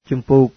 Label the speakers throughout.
Speaker 1: ជំពូក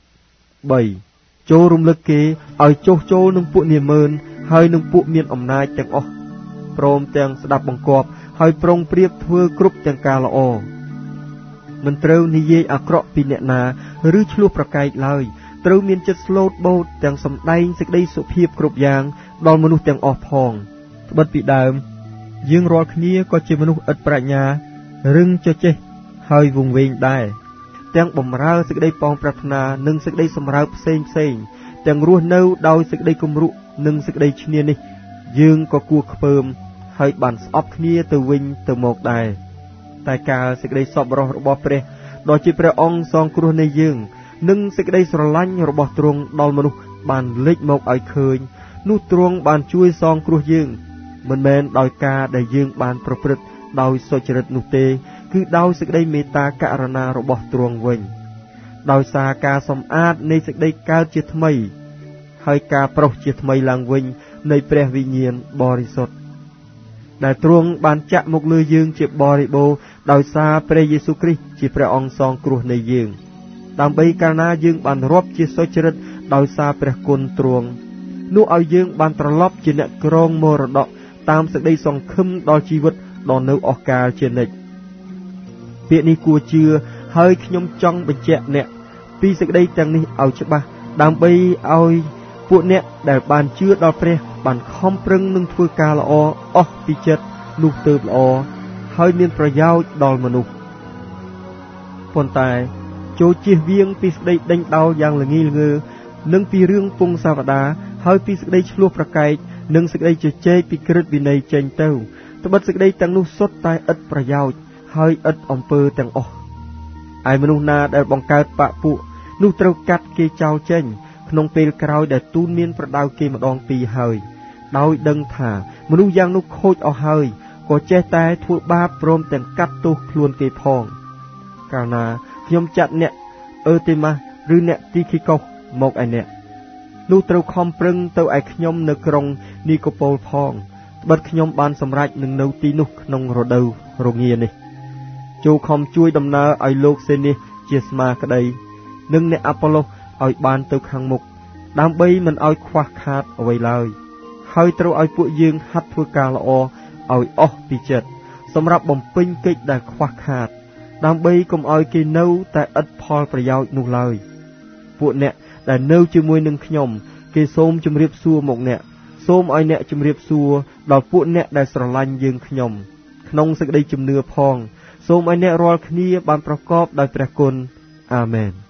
Speaker 1: 3 ចូលរំលឹកគេឲ្យចុះចូលនឹងពួកនាម៉ឺនហើយនឹងពួកមានអំណាចទាំងអស់ព្រមទាំងស្ដាប់បង្គាប់ហើយប្រុងប្រៀបធ្វើគ្រប់ទាំងការល្អមិនត្រូវនិយាយអាក្រក់ពីអ្នកណាឬឆ្លោះប្រកែកឡើយត្រូវមានចិត្តស្លូតបូតទាំងសម្ដែងសេចក្តីសុភាពគ្រប់យ៉ាងដល់មនុស្សទាំងអស់ផងត្បិតពីដើមយើងរាល់គ្នាក៏ជាមនុស្សឥតប្រាជ្ញារឹងចចេះហើយវង្វេងដែរទាំងបំរើសេចក្តីប៉ងប្រាថ្នានិងសេចក្តីសម្រើផ្សេងទាំងរស់នៅដោយសេចក្តីគំរុនិងសេចក្តីឈ្នានេះយើងក៏គួរខ្ពើមហើយបានស្អប់គ្នាទៅវិញទៅមកដែរតែកាលសេចក្តីសប្បុរសរបស់ព្រះដ៏ជាព្រះអង្គសងគ្រោះនៃយើងនិងសេចក្តីស្រឡាញ់របស់ទ្រង់ដល់មនុស្សបានលេចមកឲ្យឃើញនោះទ្រង់បានជួយសងគ្រោះយើងមិនមែនដោយការដែលយើងបានប្រព្រឹត្តដោយសុចរិតនោះទេគឺដោយសេចក្តីមេត្តាករុណារបស់ទ្រង់វិញដោយសារការសម្អាតនៃសេចក្តីកើតជាថ្មីហើយការប្រុសជាថ្មីឡើងវិញនៃព្រះវិញ្ញាណបរិសុទ្ធដែលទ្រង់បានចាក់មកលើយើងជាបរិបូរណ៍ដោយសារព្រះយេស៊ូវគ្រីស្ទជាព្រះអង្គសងគ្រោះនៃយើងដើម្បីកាលណាយើងបានរាប់ជាសុចរិតដោយសារព្រះគុណទ្រង់នោះឲ្យយើងបានត្រឡប់ជាអ្នកក្រងមរតកតាមសេចក្តីសង្ឃឹមដល់ជីវិតដ៏នៅអស់កាលជានិច្ចពាក្យនេះគួរជឿហើយខ្ញុំចង់បញ្ជាក់អ្នកពីសេចក្តីទាំងនេះឲ្យច្បាស់ដើម្បីឲ្យពួកអ្នកដែលបានជឿដល់ព្រះបានខំប្រឹងនឹងធ្វើការល្អអស់ពីចិត្តនោះទើបល្អហើយមានប្រយោជន៍ដល់មនុស្សប៉ុន្តែចូលជៀសវាងពីសេចក្តីដេញដោលយ៉ាងល្ងីល្ងើនិងពីរឿងពងសាវតាហើយពីសេចក្តីឆ្លោះប្រកែកនិងសេចក្តីជជែកពីក្រឹតវិន័យចេញទៅត្បិតសេចក្តីទាំងនោះសុទ្ធតែឥតប្រយោជន៍ហើយឥតអំពើទាំងអស់ឯមនុស្សណាដែលបង្កើតបពួកនោះត្រូវកាត់គេចោលចេញក្នុងពេលក្រោយដែលទូនមានប្រដៅគេម្ដងពីរហើយដោយដឹងថាមនុស្សយ៉ាងនោះខូចអស់ហើយក៏ចេះតែធ្វើបាបព្រមទាំងកាត់ទោសខ្លួនគេផងកាលណាខ្ញុំចាត់អ្នកអឺទេម៉ាស់ឬអ្នកទីខីកុសមកឯអ្នកនោះត្រូវខំប្រឹងទៅឯខ្ញុំនៅក្រុងនីកូប៉ូលផងត្បិតខ្ញុំបានសម្រេចនឹងនៅទីនោះក្នុងរដូវរងានេះចូលខំជួយដំណើរឲ្យលោកសេនីសជាស្មាក្តីនិងអ្នកអាប៉ូឡូសឲ្យបានទៅខាងមុខដើម្បីមិនឲ្យខ្វះខាតអ្វីឡើយហើយត្រូវឲ្យពួកយើងហាត់ធ្វើការល្អឲ្យអស់ពីចិត្តសម្រាប់បំពេញកិច្ចដែលខ្វះខាតដើម្បីកុំឲ្យគេនៅតែឥតផលប្រយោជន៍នោះឡើយពួកអ្នកដែលនៅជាមួយនឹងខ្ញុំគេសូមជម្រាបសួរមកអ្នកសូមឲ្យអ្នកជម្រាបសួរដល់ពួកអ្នកដែលស្រឡាញ់យើងខ្ញុំក្នុងសេចក្តីជំនឿផងសូមឲ្យអ្នករាល់គ្នាបានប្រកបដោយព្រះគុណអាមែន